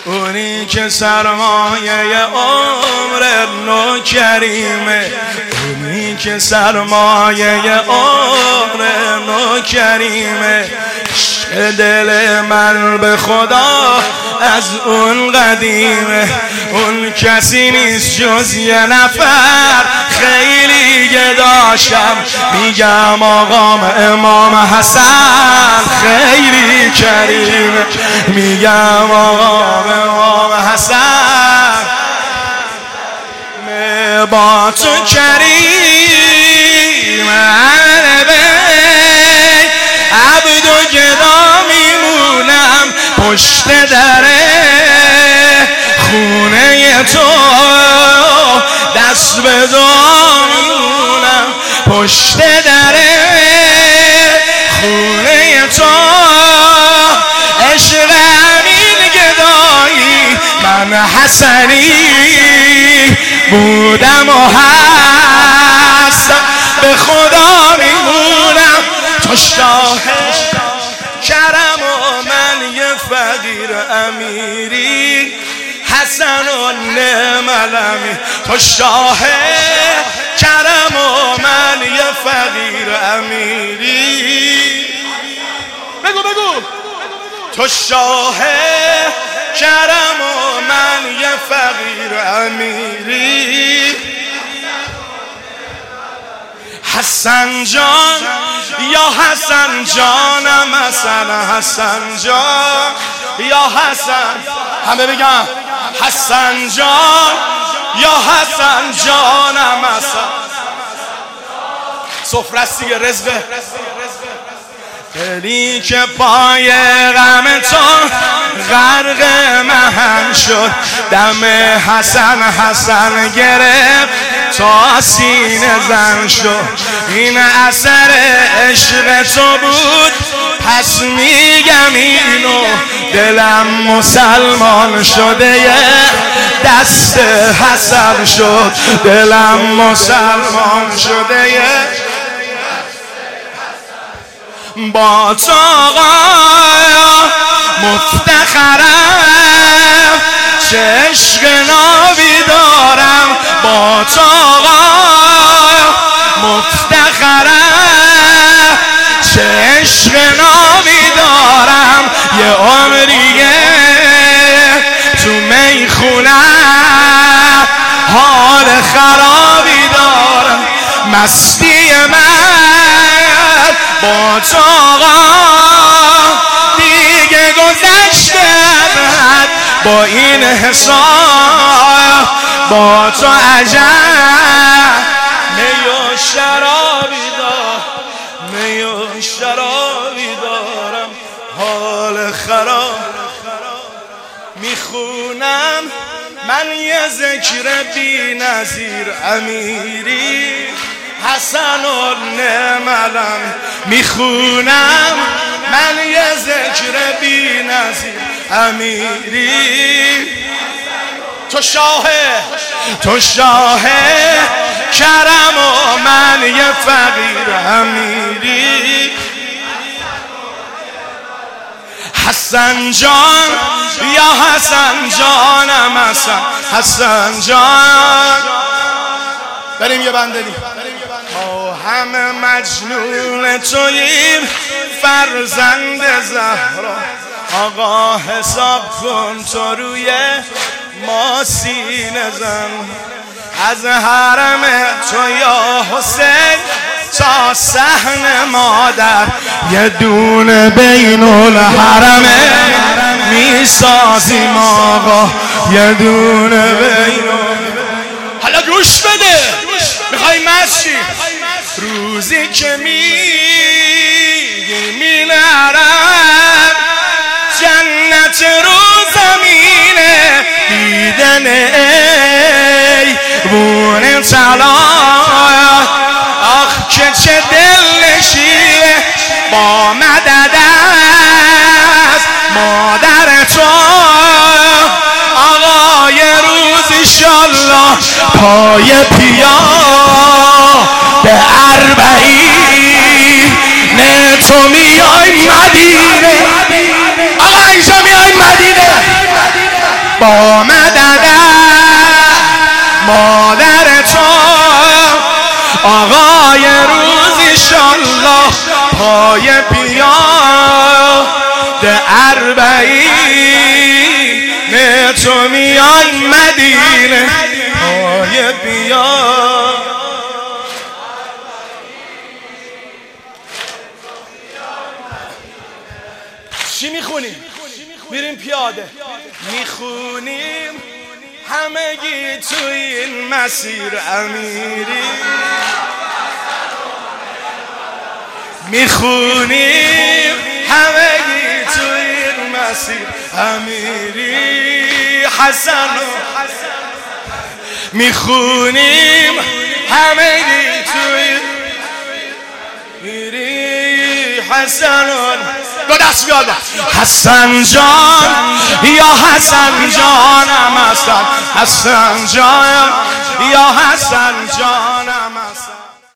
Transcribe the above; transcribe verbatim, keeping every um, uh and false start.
اونی که سرمایه عمر نوکریمه، اونی که سرمایه عمر نوکریمه. عشق دل من به خدا از اون قدیمه، اون کسی نیست جز یه نفر خیلی گداشم. میگم آقام امام حسن خیلی کریمه، میگم آقام امام حسن با تو کریم. اهل بیت عبد و گدا میمونم پشت دره خونه تو، دست به دعا میمونم پشت دره خونه تو. عشق همین گدایی من حسنی بودم و هستم به خدا میمونم. تو شاه کرم و من یه فقیر امیری، حسن و نعم الأمیر. تو شاه کرم و من یه فقیر امیری. بگو بگو. تو شاه کرم و من یه فقیر امیری. حسن جان یا حسن جانم، حسن حسن جان یا حسن، همه بگم حسن جان یا حسن جانم. حسن سفرست دیگه، رزقه. دلی که پای غم تو غرق مهم شد، دم حسن حسن گرفت تا سینه زن شد. این اثر عشق تو بود پس میگم اینو، دلم مسلمان شده یه دست حسن شد، دلم مسلمان شده یه با تو آقا مفتخرم. چه عشق نابی دارم با تو آقا مفتخرم، چه عشق نابی دارم. یه عمریه تو میخونم حال خرابی دارم. مستی من با تو آقا دیگه گذشته بعد، با این حساب با تو عجب می و شرابی دارم، می و شرابی دارم. حال خراب میخونم من یه ذکر بی نظیر امیری، حسن و نعم الأمیر. میخونم من یه ذکر بی نظیر امیری. تو شاه تو شاه کرم و من یه فقیر امیری. حسن جان یا حسن جانم، حسن حسن جان. بریم یه بندری. ما همه مجنون توییم فرزند زهرا، آقا حساب کن تو روی ما سینه زن. از حرم تو یا حسین تا صحن مادر یه دونه بین الحرمه میسازیم آقا، یه دونه بین. حالا گوش بده، میخوای مشی روزی که میگی مینرم جنت رو زمینه دیدن ای بونه طلا. آخ که چه دل نشینه با مدد از مادر تو آقا. یه روز انشالله پای پیا به اربعین نه تو میای مدینه. آقا اینجا میای مدینه. با مدد مادر تو آقای روز ایشالله پای بیاد اربعین تو میان مدینه پای بیاد. چی میخونیم؟ میریم پیاده میخونیم همگی تو این مسیر امیری، میخونیم همگی تو این مسیر امیری حسن، میخونیم همگی تو این میری حسن. دو دست بیاد حسن جان یا حسن جانم هستن، حسن جان یا حسن